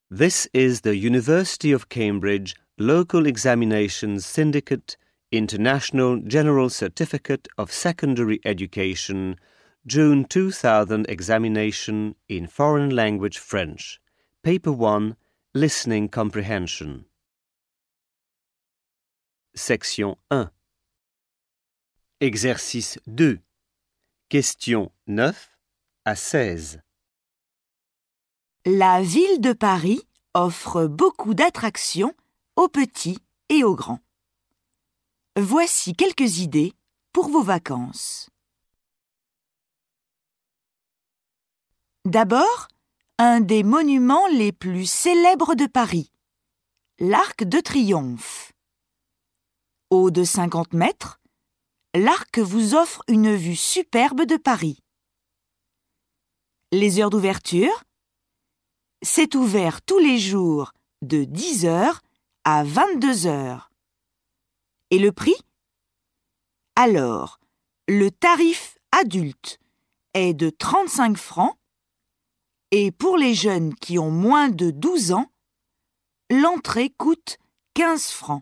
This is the University of Cambridge Local Examinations Syndicate International General Certificate of Secondary Education June 2000 examination in foreign language French. Paper 1, Listening Comprehension. Section 1. Exercice 2. Questions 9 à 16. La ville de Paris offre beaucoup d'attractions aux petits et aux grands. Voici quelques idées pour vos vacances. D'abord, un des monuments les plus célèbres de Paris, l'Arc de Triomphe. Haut de 50 mètres, l'arc vous offre une vue superbe de Paris. Les heures d'ouverture? C'est ouvert tous les jours de 10h à 22h. Et le prix? Alors, le tarif adulte est de 35 francs et pour les jeunes qui ont moins de 12 ans, l'entrée coûte 15 francs.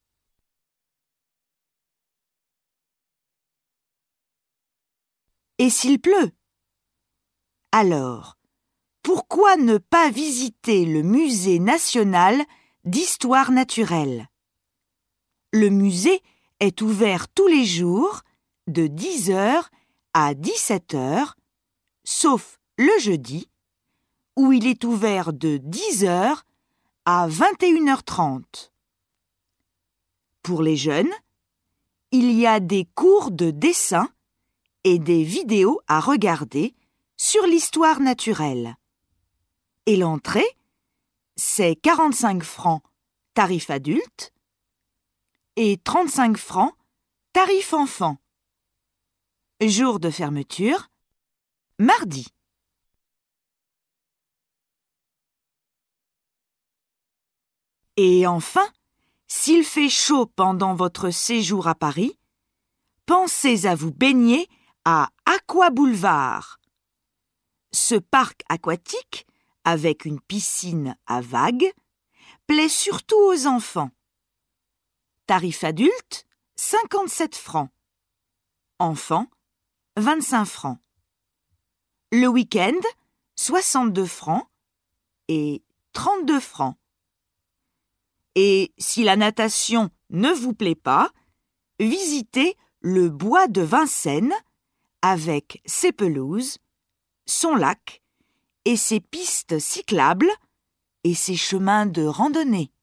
Et s'il pleut? Alors, pourquoi ne pas visiter le Musée national d'histoire naturelle? Le musée est ouvert tous les jours de 10h à 17h, sauf le jeudi, où il est ouvert de 10h à 21h30. Pour les jeunes, il y a des cours de dessin et des vidéos à regarder sur l'histoire naturelle. Et l'entrée, c'est 45 francs tarif adulte et 35 francs tarif enfant. Jour de fermeture, mardi. Et enfin, s'il fait chaud pendant votre séjour à Paris, pensez à vous baigner à Aqua Boulevard. Ce parc aquatique, avec une piscine à vagues, plaît surtout aux enfants. Tarif adulte, 57 francs. Enfant, 25 francs. Le week-end, 62 francs et 32 francs. Et si la natation ne vous plaît pas, visitez le bois de Vincennes avec ses pelouses, son lac et ses pistes cyclables et ses chemins de randonnée.